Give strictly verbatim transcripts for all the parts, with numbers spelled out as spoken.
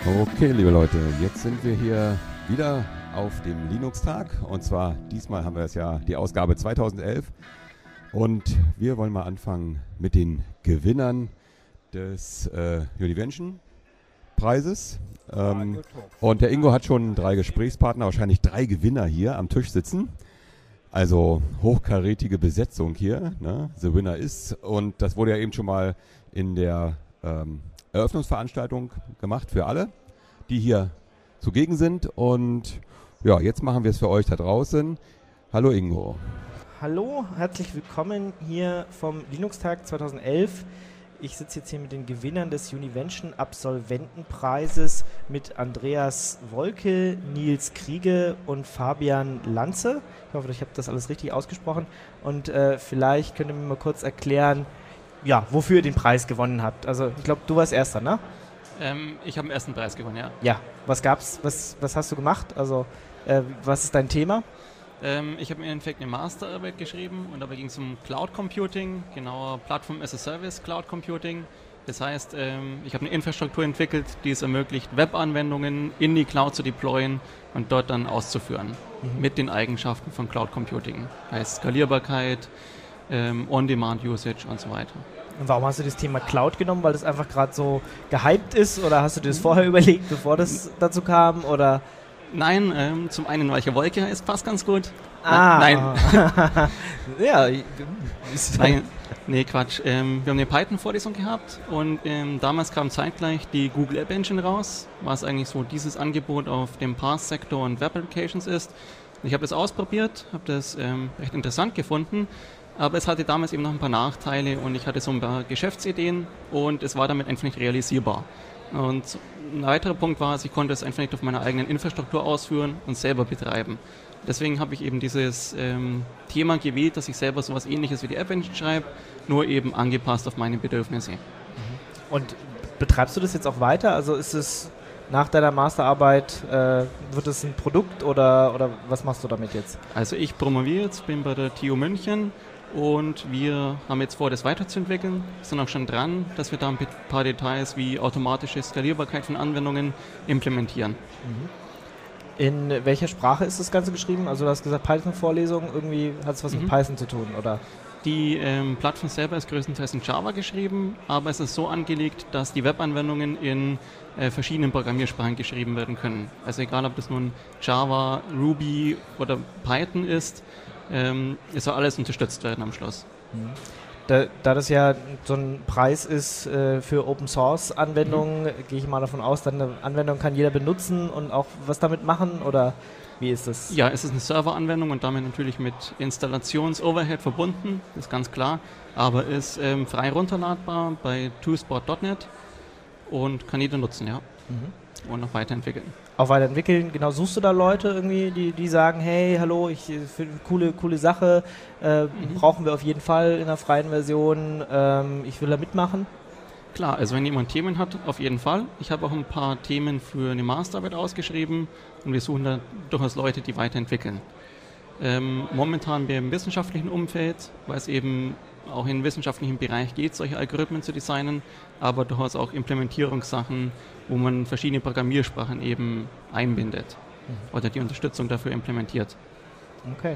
Okay, liebe Leute, jetzt sind wir hier wieder auf dem Linux-Tag und zwar diesmal haben wir es ja die Ausgabe zweitausendelf und wir wollen mal anfangen mit den Gewinnern des äh, Univention-Preises. Ähm, und der Ingo hat schon drei Gesprächspartner, wahrscheinlich drei Gewinner hier am Tisch sitzen. Also hochkarätige Besetzung hier, ne? The Winner ist, und das wurde ja eben schon mal in der ähm, Eröffnungsveranstaltung gemacht für alle, die hier zugegen sind. Und ja, jetzt machen wir es für euch da draußen. Hallo Ingo. Hallo, herzlich willkommen hier vom Linux-Tag zweitausendelf. Ich sitze jetzt hier mit den Gewinnern des Univention Absolventenpreises mit Andreas Wolke, Nils Kriege und Fabian Lanze. Ich hoffe, ich habe das alles richtig ausgesprochen. Und äh, vielleicht könnt ihr mir mal kurz erklären, ja, wofür ihr den Preis gewonnen habt. Also ich glaube, du warst Erster, ne? Ähm, ich habe den ersten Preis gewonnen, ja. Ja, was gab's? Was, was hast du gemacht? Also äh, was ist dein Thema? Ähm, ich habe im Endeffekt eine Masterarbeit geschrieben und dabei ging es um Cloud Computing, genauer Plattform as a Service Cloud Computing. Das heißt, ähm, ich habe eine Infrastruktur entwickelt, die es ermöglicht, Webanwendungen in die Cloud zu deployen und dort dann auszuführen. Mhm. Mit den Eigenschaften von Cloud Computing. Heißt Skalierbarkeit, ähm, On-Demand-Usage und so weiter. Und warum hast du das Thema Cloud genommen? Weil das einfach gerade so gehypt ist? Oder hast du dir das vorher überlegt, bevor das dazu kam? Oder? Nein, ähm, zum einen, weil ich ja Wolke heißt, passt ganz gut. Ah. Nein. ja. Nein, nee, Quatsch. Ähm, wir haben eine Python-Vorlesung gehabt und ähm, damals kam zeitgleich die Google App Engine raus, was eigentlich so dieses Angebot auf dem Path-Sektor und Web-Applications ist. Und ich habe das ausprobiert, habe das ähm, recht interessant gefunden, aber es hatte damals eben noch ein paar Nachteile und ich hatte so ein paar Geschäftsideen und es war damit einfach nicht realisierbar. Und ein weiterer Punkt war, ich konnte es einfach nicht auf meiner eigenen Infrastruktur ausführen und selber betreiben. Deswegen habe ich eben dieses ähm, Thema gewählt, dass ich selber sowas Ähnliches wie die App Engine schreibe, nur eben angepasst auf meine Bedürfnisse. Und betreibst du das jetzt auch weiter? Also ist es nach deiner Masterarbeit, äh, wird es ein Produkt oder, oder was machst du damit jetzt? Also ich promoviere jetzt, bin bei der T U München. Und wir haben jetzt vor, das weiterzuentwickeln, sind auch schon dran, dass wir da ein paar Details wie automatische Skalierbarkeit von Anwendungen implementieren. In welcher Sprache ist das Ganze geschrieben? Also du hast gesagt Python-Vorlesung, irgendwie hat es was mhm. mit Python zu tun, oder? Die ähm, Plattform selber ist größtenteils in Java geschrieben, aber es ist so angelegt, dass die Webanwendungen in äh, verschiedenen Programmiersprachen geschrieben werden können. Also egal, ob das nun Java, Ruby oder Python ist, Ähm, es soll alles unterstützt werden am Schluss. Da, da das ja so ein Preis ist äh, für Open-Source-Anwendungen, mhm. gehe ich mal davon aus, dann eine Anwendung kann jeder benutzen und auch was damit machen, oder wie ist das? Ja, es ist eine Serveranwendung und damit natürlich mit Installations-Overhead verbunden, ist ganz klar, aber ist ähm, frei runterladbar bei twospot punkt net und kann jeder nutzen, ja. Mhm. Und noch weiterentwickeln. Auch weiterentwickeln, genau. Suchst du da Leute irgendwie, die, die sagen, hey, hallo, ich finde coole, coole Sache, äh, mhm. brauchen wir auf jeden Fall in der freien Version, ähm, ich will da mitmachen? Klar, also wenn jemand Themen hat, auf jeden Fall. Ich habe auch ein paar Themen für eine Masterarbeit ausgeschrieben und wir suchen da durchaus Leute, die weiterentwickeln. Ähm, momentan wir im wissenschaftlichen Umfeld, weil es eben auch im wissenschaftlichen Bereich geht, solche Algorithmen zu designen, aber durchaus auch Implementierungssachen, wo man verschiedene Programmiersprachen eben einbindet mhm. oder die Unterstützung dafür implementiert. Okay.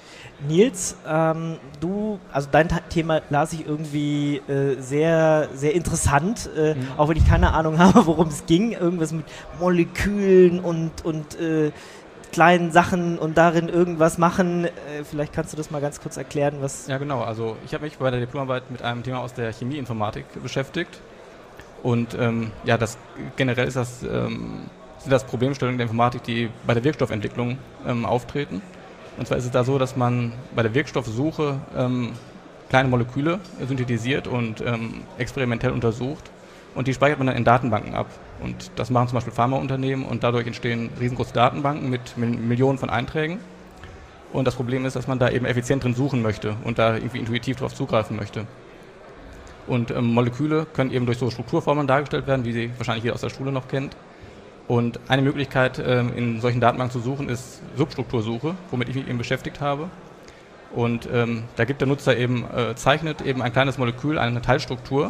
Nils, ähm, du, also dein Ta- Thema las ich irgendwie äh, sehr, sehr interessant, äh, mhm. auch wenn ich keine Ahnung habe, worum es ging, irgendwas mit Molekülen und, und äh, kleinen Sachen und darin irgendwas machen. Äh, vielleicht kannst du das mal ganz kurz erklären, was... Ja, genau. Also ich habe mich bei der Diplomarbeit mit einem Thema aus der Chemieinformatik beschäftigt. Und ähm, ja, das generell ist das, ähm, sind das Problemstellungen der Informatik, die bei der Wirkstoffentwicklung ähm, auftreten. Und zwar ist es da so, dass man bei der Wirkstoffsuche ähm, kleine Moleküle synthetisiert und ähm, experimentell untersucht. Und die speichert man dann in Datenbanken ab. Und das machen zum Beispiel Pharmaunternehmen und dadurch entstehen riesengroße Datenbanken mit Millionen von Einträgen. Und das Problem ist, dass man da eben effizient drin suchen möchte und da irgendwie intuitiv darauf zugreifen möchte. Und ähm, Moleküle können eben durch so Strukturformeln dargestellt werden, wie sie wahrscheinlich jeder aus der Schule noch kennt. Und eine Möglichkeit, ähm, in solchen Datenbanken zu suchen, ist Substruktursuche, womit ich mich eben beschäftigt habe. Und ähm, da gibt der Nutzer eben, äh, zeichnet eben ein kleines Molekül, eine Teilstruktur,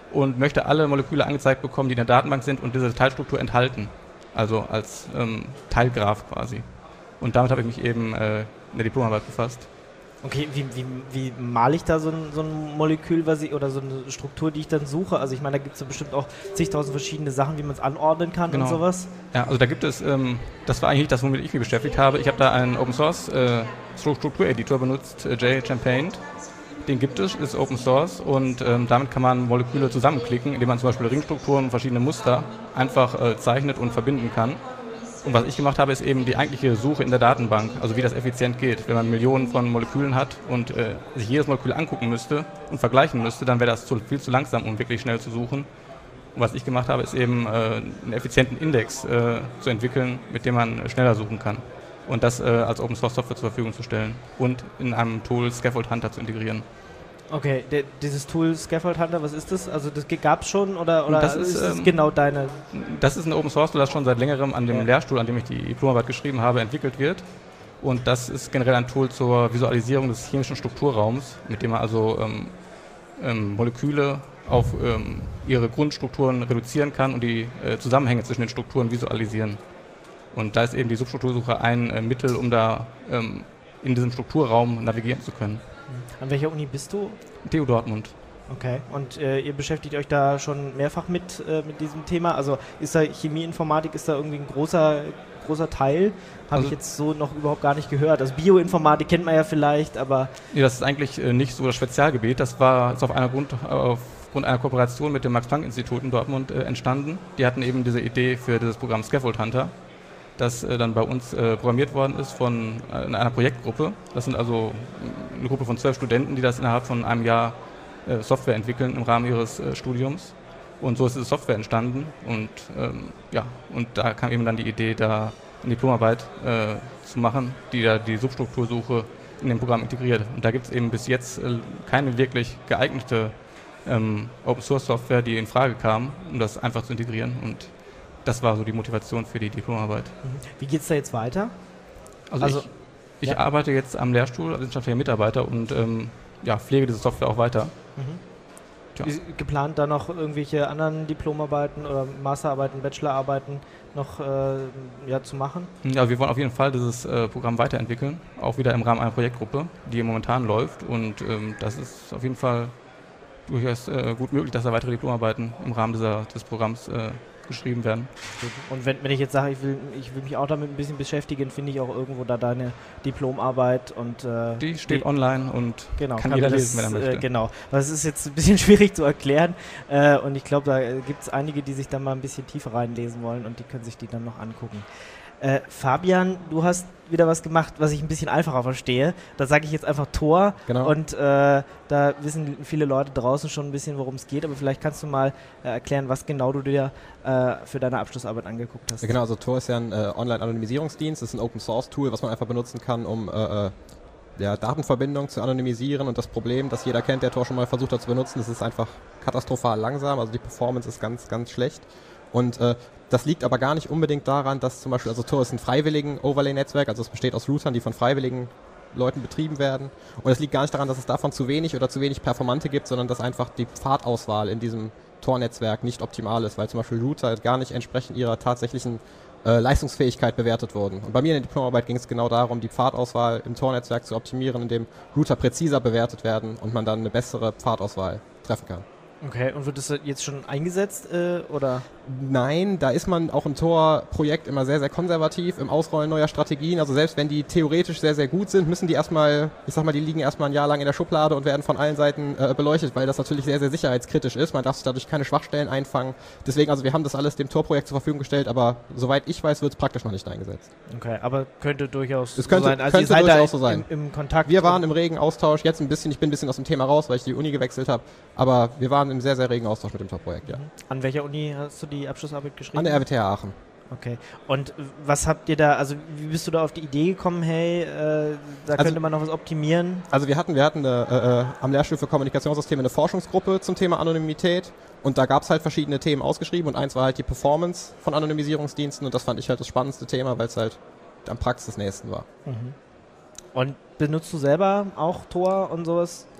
und möchte alle Moleküle angezeigt bekommen, die in der Datenbank sind und diese Teilstruktur enthalten. Also als ähm, Teilgraph quasi. Und damit habe ich mich eben äh, in der Diplomarbeit befasst. Okay, wie, wie, wie male ich da so ein, so ein Molekül was ich, oder so eine Struktur, die ich dann suche? Also ich meine, da gibt es ja bestimmt auch zigtausend verschiedene Sachen, wie man es anordnen kann Genau. und sowas. Ja, also da gibt es, ähm, das war eigentlich das, womit ich mich beschäftigt habe. Ich habe da einen Open Source äh, Struktureditor benutzt, äh, JChampaint. Den gibt es, ist Open Source und ähm, damit kann man Moleküle zusammenklicken, indem man zum Beispiel Ringstrukturen und verschiedene Muster einfach äh, zeichnet und verbinden kann. Und was ich gemacht habe, ist eben die eigentliche Suche in der Datenbank, also wie das effizient geht. Wenn man Millionen von Molekülen hat und äh, sich jedes Molekül angucken müsste und vergleichen müsste, dann wäre das zu, viel zu langsam, um wirklich schnell zu suchen. Und was ich gemacht habe, ist eben äh, einen effizienten Index äh, zu entwickeln, mit dem man schneller suchen kann. Und das äh, als Open Source Software zur Verfügung zu stellen und in einem Tool Scaffold Hunter zu integrieren. Okay, der, dieses Tool Scaffold Hunter, was ist das? Also das gab es schon oder, oder das ist, ist das ähm, genau deine? Das ist ein Open Source Tool, das schon seit längerem an dem ja. Lehrstuhl, an dem ich die Diplomarbeit geschrieben habe, entwickelt wird. Und das ist generell ein Tool zur Visualisierung des chemischen Strukturraums, mit dem man also ähm, ähm, Moleküle auf ähm, ihre Grundstrukturen reduzieren kann und die äh, Zusammenhänge zwischen den Strukturen visualisieren. Und da ist eben die Substruktursuche ein äh, Mittel, um da ähm, in diesem Strukturraum navigieren zu können. An welcher Uni bist du? T U Dortmund. Okay, und äh, ihr beschäftigt euch da schon mehrfach mit, äh, mit diesem Thema? Also ist da Chemieinformatik, ist da irgendwie ein großer, großer Teil? Habe Also ich jetzt so noch überhaupt gar nicht gehört. Also Bioinformatik kennt man ja vielleicht, aber... Nee, das ist eigentlich äh, nicht so das Spezialgebiet. Das war ist auf einer Grund, aufgrund einer Kooperation mit dem Max-Planck-Institut in Dortmund äh, entstanden. Die hatten eben diese Idee für dieses Programm Scaffold Hunter, das äh, dann bei uns äh, programmiert worden ist von äh, in einer Projektgruppe. Das sind also eine Gruppe von zwölf Studenten, die das innerhalb von einem Jahr äh, Software entwickeln im Rahmen ihres äh, Studiums. Und so ist diese Software entstanden. Und ähm, ja, und da kam eben dann die Idee, da eine Diplomarbeit äh, zu machen, die da die Substruktursuche in dem Programm integriert. Und da gibt es eben bis jetzt äh, keine wirklich geeignete ähm, Open-Source-Software, die in Frage kam, um das einfach zu integrieren. Und das war so die Motivation für die Diplomarbeit. Wie geht es da jetzt weiter? Also, Also, ich, ich ja. arbeite jetzt am Lehrstuhl als wissenschaftlicher Mitarbeiter und ähm, ja, pflege diese Software auch weiter. Mhm. Tja. Ist geplant, da noch irgendwelche anderen Diplomarbeiten oder Masterarbeiten, Bachelorarbeiten noch äh, ja, zu machen? Ja, wir wollen auf jeden Fall dieses äh, Programm weiterentwickeln, auch wieder im Rahmen einer Projektgruppe, die momentan läuft. Und ähm, das ist auf jeden Fall durchaus äh, gut möglich, dass da weitere Diplomarbeiten im Rahmen dieser, des Programms äh, geschrieben werden. Und wenn, wenn ich jetzt sage, ich will, ich will mich auch damit ein bisschen beschäftigen, finde ich auch irgendwo da deine Diplomarbeit und äh, Die steht die, online und genau, kann, kann jeder das, lesen, wenn er möchte. Äh, genau, das ist jetzt ein bisschen schwierig zu erklären äh, und ich glaube, da gibt es einige, die sich da mal ein bisschen tiefer reinlesen wollen und die können sich die dann noch angucken. Äh, Fabian, du hast wieder was gemacht, was ich ein bisschen einfacher verstehe. Da sage ich jetzt einfach Tor. Genau. Und äh, da wissen viele Leute draußen schon ein bisschen, worum es geht. Aber vielleicht kannst du mal äh, erklären, was genau du dir äh, für deine Abschlussarbeit angeguckt hast. Ja, genau, also Tor ist ja ein äh, Online-Anonymisierungsdienst. Das ist ein Open-Source-Tool, was man einfach benutzen kann, um äh, äh, ja, Datenverbindungen zu anonymisieren. Und das Problem, das jeder kennt, der Tor schon mal versucht hat zu benutzen, das ist einfach katastrophal langsam. Also die Performance ist ganz, ganz schlecht. Und äh, das liegt aber gar nicht unbedingt daran, dass zum Beispiel, also Tor ist ein freiwilligen Overlay-Netzwerk, also es besteht aus Routern, die von freiwilligen Leuten betrieben werden. Und es liegt gar nicht daran, dass es davon zu wenig oder zu wenig Performante gibt, sondern dass einfach die Pfadauswahl in diesem Tor-Netzwerk nicht optimal ist, weil zum Beispiel Router gar nicht entsprechend ihrer tatsächlichen äh, Leistungsfähigkeit bewertet wurden. Und bei mir in der Diplomarbeit ging es genau darum, die Pfadauswahl im Tor-Netzwerk zu optimieren, indem Router präziser bewertet werden und man dann eine bessere Pfadauswahl treffen kann. Okay, und wird das jetzt schon eingesetzt äh, oder? Nein, da ist man auch im Tor-Projekt immer sehr, sehr konservativ im Ausrollen neuer Strategien. Also selbst wenn die theoretisch sehr, sehr gut sind, müssen die erstmal, ich sag mal, die liegen erstmal ein Jahr lang in der Schublade und werden von allen Seiten äh, beleuchtet, weil das natürlich sehr, sehr sicherheitskritisch ist. Man darf sich dadurch keine Schwachstellen einfangen. Deswegen, also wir haben das alles dem Tor-Projekt zur Verfügung gestellt, aber soweit ich weiß, wird es praktisch noch nicht eingesetzt. Okay, aber könnte durchaus es könnte, so sein. Also könnte ihr seid durchaus da so sein. Im, im Kontakt. Wir waren im regen Austausch, jetzt ein bisschen, ich bin ein bisschen aus dem Thema raus, weil ich die Uni gewechselt habe, aber wir waren im sehr, sehr regen Austausch mit dem Tor-Projekt, ja. An welcher Uni hast du die Abschlussarbeit geschrieben? An der R W T H Aachen. Okay. Und was habt ihr da, also wie bist du da auf die Idee gekommen, hey, äh, da Also- könnte man noch was optimieren? Also wir hatten, wir hatten eine, äh, äh, am Lehrstuhl für Kommunikationssysteme eine Forschungsgruppe zum Thema Anonymität und da gab es halt verschiedene Themen ausgeschrieben und eins war halt die Performance von Anonymisierungsdiensten und das fand ich halt das spannendste Thema, weil es halt am praxisnächsten war. Mhm. Und benutzt du selber auch Tor und sowas?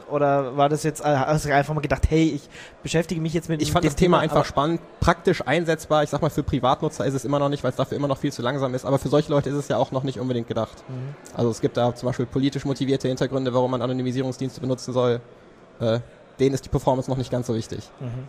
oder war das jetzt, hast du einfach mal gedacht, hey, ich beschäftige mich jetzt mit Ich fand dem das Thema Thema einfach spannend, praktisch einsetzbar. Ich sag mal, für Privatnutzer ist es immer noch nicht, weil es dafür immer noch viel zu langsam ist. Aber für solche Leute ist es ja auch noch nicht unbedingt gedacht. Mhm. Also es gibt da zum Beispiel politisch motivierte Hintergründe, warum man Anonymisierungsdienste benutzen soll. Äh, denen ist die Performance noch nicht ganz so wichtig. Mhm.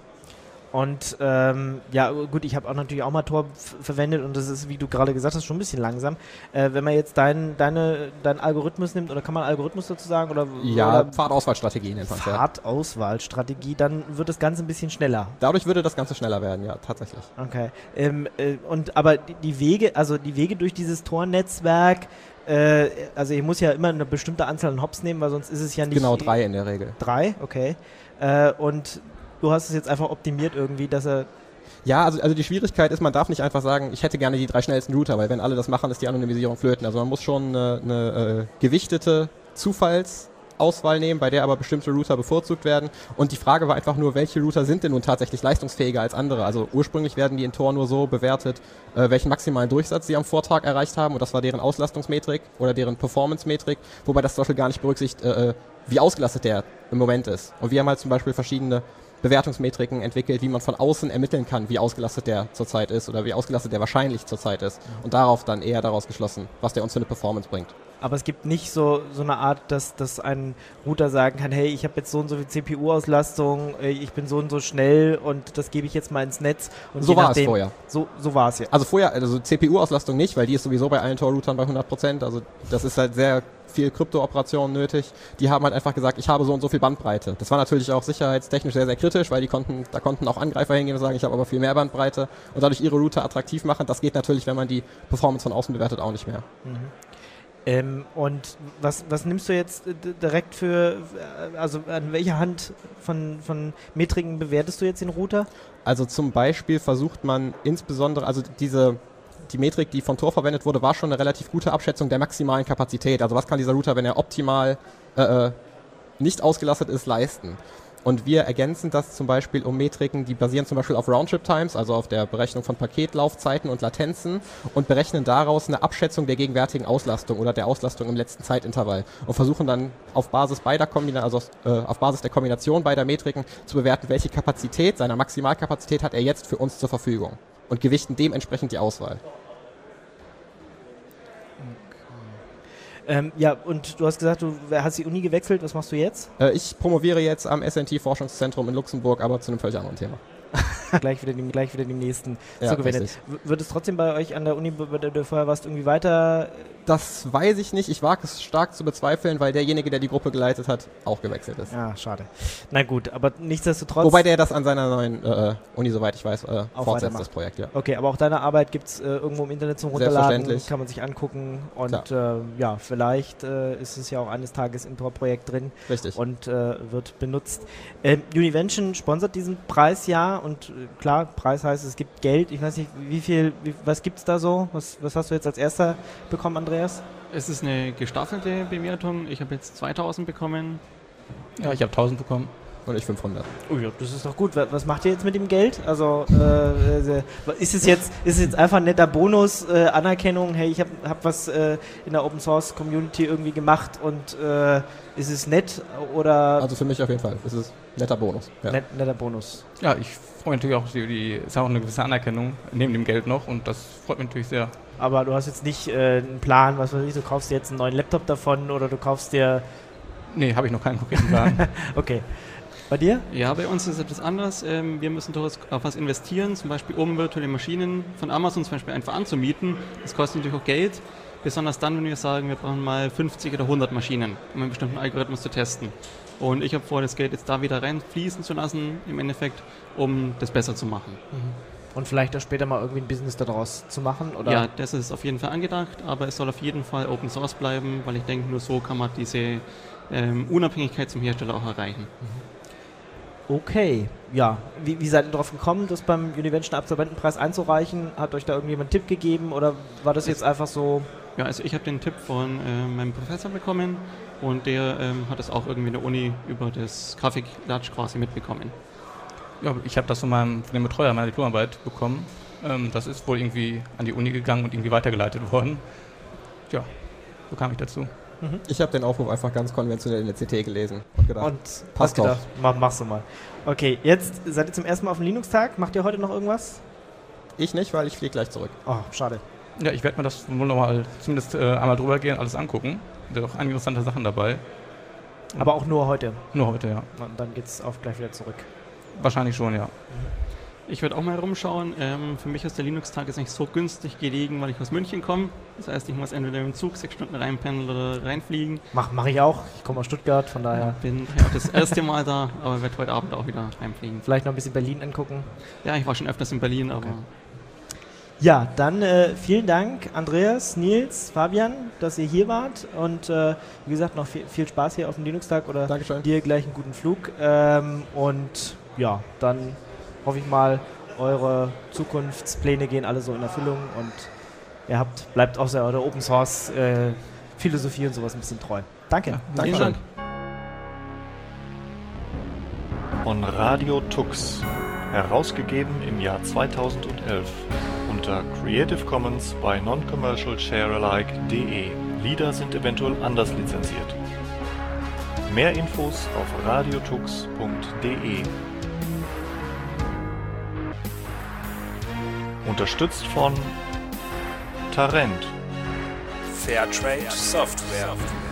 Und ähm, ja gut, ich habe auch natürlich auch mal Tor f- verwendet und das ist, wie du gerade gesagt hast, schon ein bisschen langsam. Äh, wenn man jetzt deinen deine, dein Algorithmus nimmt, oder kann man Algorithmus dazu sagen? Oder, ja, oder Pfadauswahlstrategie nennt man es. Pfadauswahlstrategie, dann wird das Ganze ein bisschen schneller. Dadurch würde das Ganze schneller werden, ja, tatsächlich. Okay. Ähm, äh, und aber die, die Wege, also die Wege durch dieses Tor-Netzwerk, äh, also ich muss ja immer eine bestimmte Anzahl an Hops nehmen, weil sonst ist es ja nicht... Genau, drei in der Regel. Drei, okay. Äh, und du hast es jetzt einfach optimiert irgendwie, dass er... Ja, also, also die Schwierigkeit ist, man darf nicht einfach sagen, ich hätte gerne die drei schnellsten Router, weil wenn alle das machen, ist die Anonymisierung flöten. Also man muss schon eine, eine äh, gewichtete Zufallsauswahl nehmen, bei der aber bestimmte Router bevorzugt werden. Und die Frage war einfach nur, welche Router sind denn nun tatsächlich leistungsfähiger als andere? Also ursprünglich werden die in Tor nur so bewertet, äh, welchen maximalen Durchsatz sie am Vortag erreicht haben. Und das war deren Auslastungsmetrik oder deren Performance-Metrik, wobei das zum Beispiel gar nicht berücksichtigt, äh, wie ausgelastet der im Moment ist. Und wir haben halt zum Beispiel verschiedene Bewertungsmetriken entwickelt, wie man von außen ermitteln kann, wie ausgelastet der zurzeit ist oder wie ausgelastet der wahrscheinlich zurzeit ist. Und darauf dann eher daraus geschlossen, was der uns für eine Performance bringt. Aber es gibt nicht so, so eine Art, dass, dass ein Router sagen kann, hey, ich habe jetzt so und so viel C P U-Auslastung, ich bin so und so schnell und das gebe ich jetzt mal ins Netz. Und so je war nachdem, es vorher. So, so war es ja. Also vorher, also C P U-Auslastung nicht, weil die ist sowieso bei allen Tor-Routern bei hundert Prozent. Also das ist halt sehr viel Krypto-Operationen nötig. Die haben halt einfach gesagt, ich habe so und so viel Bandbreite. Das war natürlich auch sicherheitstechnisch sehr, sehr kritisch, weil die konnten, da konnten auch Angreifer hingehen und sagen, ich habe aber viel mehr Bandbreite und dadurch ihre Router attraktiv machen. Das geht natürlich, wenn man die Performance von außen bewertet, auch nicht mehr. Mhm. Ähm, und was, was nimmst du jetzt d- direkt für, also an welcher Hand von, von Metriken bewertest du jetzt den Router? Also zum Beispiel versucht man insbesondere, also diese, die Metrik, die von Tor verwendet wurde, war schon eine relativ gute Abschätzung der maximalen Kapazität. Also was kann dieser Router, wenn er optimal äh, nicht ausgelastet ist, leisten? Und wir ergänzen das zum Beispiel um Metriken, die basieren zum Beispiel auf Roundtrip-Times, also auf der Berechnung von Paketlaufzeiten und Latenzen und berechnen daraus eine Abschätzung der gegenwärtigen Auslastung oder der Auslastung im letzten Zeitintervall und versuchen dann auf Basis beider Kombina- also äh, auf Basis der Kombination beider Metriken zu bewerten, welche Kapazität, seiner Maximalkapazität hat er jetzt für uns zur Verfügung und gewichten dementsprechend die Auswahl. Ähm, ja, und du hast gesagt, du hast die Uni gewechselt, was machst du jetzt? Äh, ich promoviere jetzt am S N T-Forschungszentrum in Luxemburg, aber zu einem völlig anderen Thema. gleich, wieder dem, gleich wieder dem nächsten ja, zugewendet. W- wird es trotzdem bei euch an der Uni, bei der du vorher warst, irgendwie weiter? Das weiß ich nicht. Ich wage es stark zu bezweifeln, weil derjenige, der die Gruppe geleitet hat, auch gewechselt ist. Ja, schade. Na gut, aber nichtsdestotrotz... Wobei der das an seiner neuen äh, Uni, soweit ich weiß, äh, auch fortsetzt, das Projekt. Ja. Okay, aber auch deine Arbeit gibt es äh, irgendwo im Internet zum Runterladen, kann man sich angucken und äh, ja, vielleicht äh, ist es ja auch eines Tages im Tor-Projekt drin. Richtig. Und äh, wird benutzt. Ähm, Univention sponsert diesen Preisjahr und äh, klar, Preis heißt, es gibt Geld. Ich weiß nicht, wie viel, wie, was gibt es da so? Was, was hast du jetzt als erster bekommen, Andreas? Es ist eine gestaffelte Bewertung. Ich habe jetzt zweitausend bekommen. Ja, ich habe tausend bekommen. Und ich fünfhundert. Oh ja, das ist doch gut. Was macht ihr jetzt mit dem Geld? Also äh, ist es jetzt ist es jetzt einfach ein netter Bonus, äh, Anerkennung, hey, ich habe hab was äh, in der Open Source Community irgendwie gemacht und äh, ist es nett oder... Also für mich auf jeden Fall. Es ist ein netter Bonus. Ja. Net, netter Bonus. Ja, ich freue mich natürlich auch, die, die ist auch eine gewisse Anerkennung neben dem Geld noch und das freut mich natürlich sehr. Aber du hast jetzt nicht äh, einen Plan, was weiß ich, du kaufst dir jetzt einen neuen Laptop davon oder du kaufst dir... Nee, habe ich noch keinen konkreten Plan. Okay. Bei dir? Ja, bei uns ist es etwas anders. Ähm, wir müssen durchaus auf was investieren, zum Beispiel um virtuelle Maschinen von Amazon zum Beispiel einfach anzumieten. Das kostet natürlich auch Geld, besonders dann, wenn wir sagen, wir brauchen mal fünfzig oder hundert Maschinen, um einen bestimmten Algorithmus zu testen. Und ich habe vor, das Geld jetzt da wieder reinfließen zu lassen, im Endeffekt, um das besser zu machen. Und vielleicht auch später mal irgendwie ein Business daraus zu machen? Oder? Ja, das ist auf jeden Fall angedacht, aber es soll auf jeden Fall Open Source bleiben, weil ich denke, nur so kann man diese ähm, Unabhängigkeit zum Hersteller auch erreichen. Okay, ja. Wie, wie seid ihr darauf gekommen, das beim Univention Absolventenpreis einzureichen? Hat euch da irgendjemand einen Tipp gegeben oder war das jetzt einfach so? Ja, also ich habe den Tipp von äh, meinem Professor bekommen und der ähm, hat es auch irgendwie in der Uni über das Grafiklatsch quasi mitbekommen. Ja, ich habe das von meinem von dem Betreuer meiner Diplomarbeit bekommen. Ähm, das ist wohl irgendwie an die Uni gegangen und irgendwie weitergeleitet worden. Ja, so kam ich dazu. Mhm. Ich habe den Aufruf einfach ganz konventionell in der C T gelesen und gedacht, Und passt hast gedacht, doch. mach, machst du mal. Okay, jetzt seid ihr zum ersten Mal auf dem Linux-Tag. Macht ihr heute noch irgendwas? Ich nicht, weil ich fliege gleich zurück. Oh, schade. Ja, ich werde mir das wohl nochmal zumindest äh, einmal drüber gehen, alles angucken. Da sind auch einige interessante Sachen dabei. Aber auch nur heute. Nur heute, ja. Und dann geht's auch gleich wieder zurück. Wahrscheinlich schon, ja. Ich werde auch mal rumschauen. Ähm, für mich ist der Linux-Tag jetzt nicht so günstig gelegen, weil ich aus München komme. Das heißt, ich muss entweder im Zug sechs Stunden reinpendeln oder reinfliegen. Mach, mach ich auch. Ich komme aus Stuttgart, von daher. Bin ja auch das erste Mal da, aber werde heute Abend auch wieder reinfliegen. Vielleicht noch ein bisschen Berlin angucken. Ja, ich war schon öfters in Berlin, aber Okay. Ja, dann äh, vielen Dank, Andreas, Nils, Fabian, dass ihr hier wart. Und äh, wie gesagt, noch viel, viel Spaß hier auf dem Linux-Tag oder Dankeschön. dir gleich einen guten Flug. Ähm, und ja, dann hoffe ich mal, eure Zukunftspläne gehen alle so in Erfüllung und ihr habt, bleibt auch sehr eurer Open Source äh, Philosophie und sowas ein bisschen treu. Danke. vielen Dank. Von Radio Tux, herausgegeben im Jahr zweitausendelf unter Creative Commons bei Non-Commercial Share-alike punkt de. Lieder sind eventuell anders lizenziert. Mehr Infos auf radiotux punkt de. Unterstützt von Tarent. Fairtrade Software.